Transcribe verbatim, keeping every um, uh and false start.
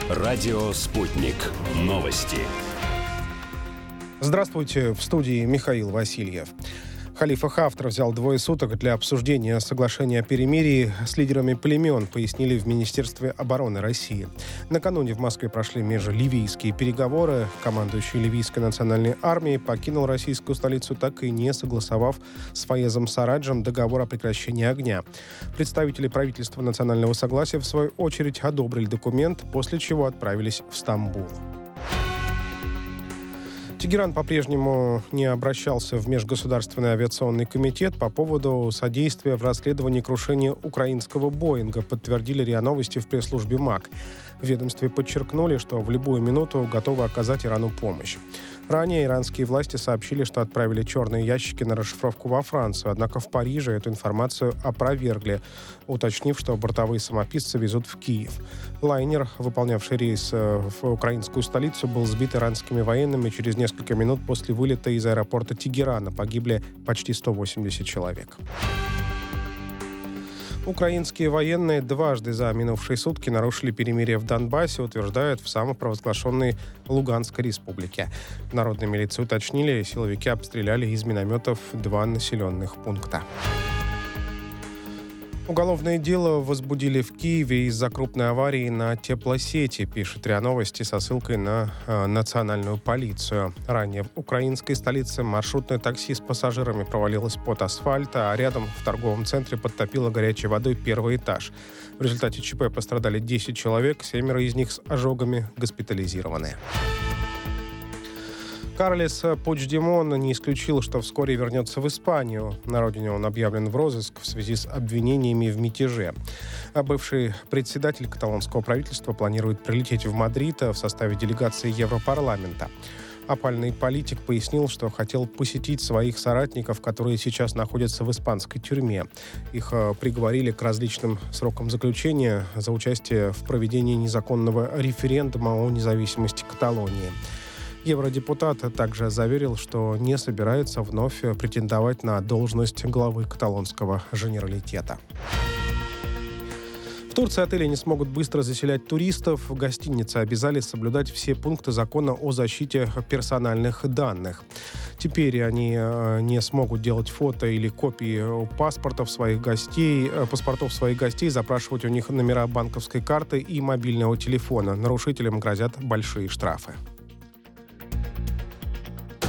Радио «Спутник». Новости. Здравствуйте, в студии Михаил Васильев. Халифа Хафтар взял двое суток для обсуждения соглашения о перемирии с лидерами племен, пояснили в Министерстве обороны России. Накануне в Москве прошли межливийские переговоры. Командующий ливийской национальной армией покинул российскую столицу, так и не согласовав с Фаезом Сараджем договор о прекращении огня. Представители правительства национального согласия, в свою очередь, одобрили документ, после чего отправились в Стамбул. Тегеран по-прежнему не обращался в Межгосударственный авиационный комитет по поводу содействия в расследовании крушения украинского «Боинга», подтвердили РИА Новости в пресс-службе МАК. В ведомстве подчеркнули, что в любую минуту готовы оказать Ирану помощь. Ранее иранские власти сообщили, что отправили черные ящики на расшифровку во Францию, однако в Париже эту информацию опровергли, уточнив, что бортовые самописцы везут в Киев. Лайнер, выполнявший рейс в украинскую столицу, был сбит иранскими военными через несколько минут после вылета из аэропорта Тегерана. Погибли почти сто восемьдесят человек. Украинские военные дважды за минувшие сутки нарушили перемирие в Донбассе, утверждают в самопровозглашенной Луганской республике. В народной милиции уточнили, силовики обстреляли из минометов два населенных пункта. Уголовное дело возбудили в Киеве из-за крупной аварии на теплосети, пишет РИА Новости со ссылкой на э, национальную полицию. Ранее в украинской столице маршрутное такси с пассажирами провалилось под асфальт, а рядом в торговом центре подтопило горячей водой первый этаж. В результате ЧП пострадали десять человек, семеро из них с ожогами госпитализированы. Карлес Пучдемон не исключил, что вскоре вернется в Испанию. На родине он объявлен в розыск в связи с обвинениями в мятеже. А бывший председатель каталонского правительства планирует прилететь в Мадрид в составе делегации Европарламента. Опальный политик пояснил, что хотел посетить своих соратников, которые сейчас находятся в испанской тюрьме. Их приговорили к различным срокам заключения за участие в проведении незаконного референдума о независимости Каталонии. Евродепутат также заверил, что не собирается вновь претендовать на должность главы каталонского женералитета. В Турции отели не смогут быстро заселять туристов. Гостиницы обязали соблюдать все пункты закона о защите персональных данных. Теперь они не смогут делать фото или копии паспортов своих гостей, паспортов своих гостей, запрашивать у них номера банковской карты и мобильного телефона. Нарушителям грозят большие штрафы.